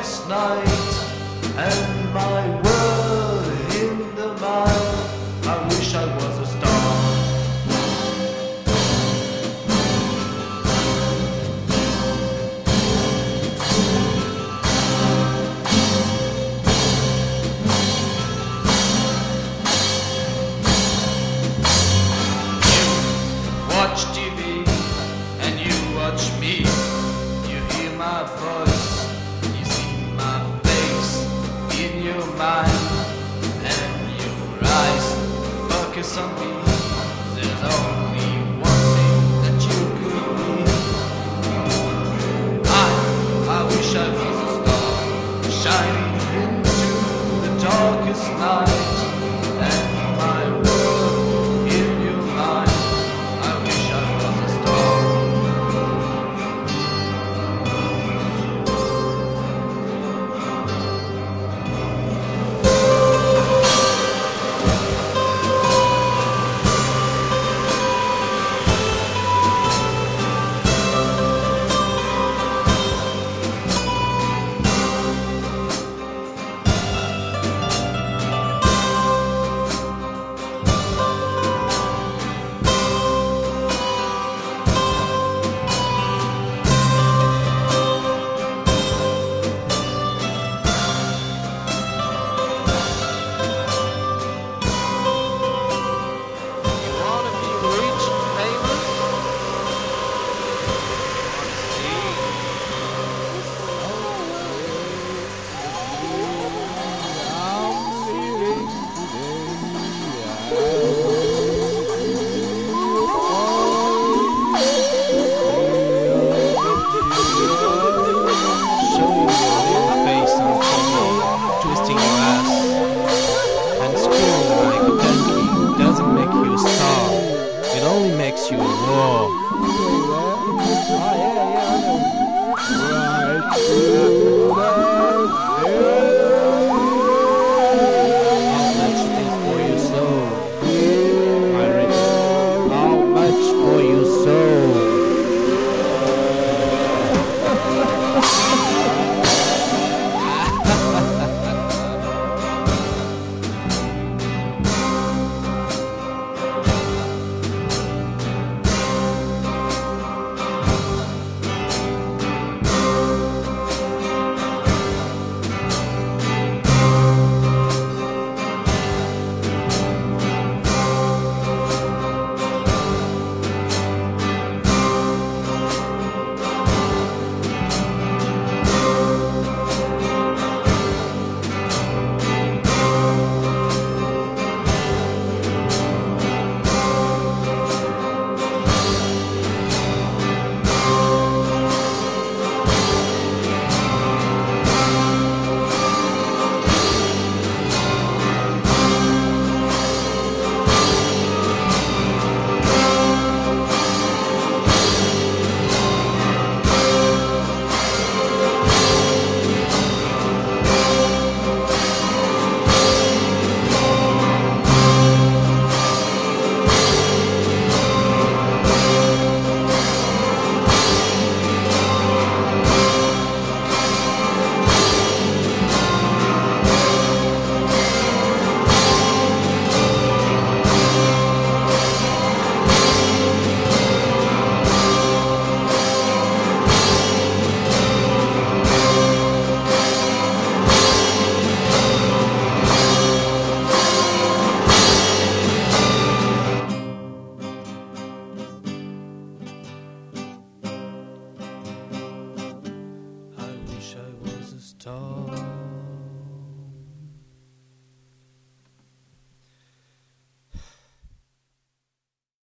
darkest night, and my world in the mire. I wish I was a star. Watch TV and you watch me. You hear my voice, you see my face in your mind, and your eyes focus on me. There's only one thing that you could be. I wish I was a star, shining into the darkest night, and my world in your mind. I wish I was a star. Makes you roar. How much it is for your soul? How much for your soul? I wish I was a star.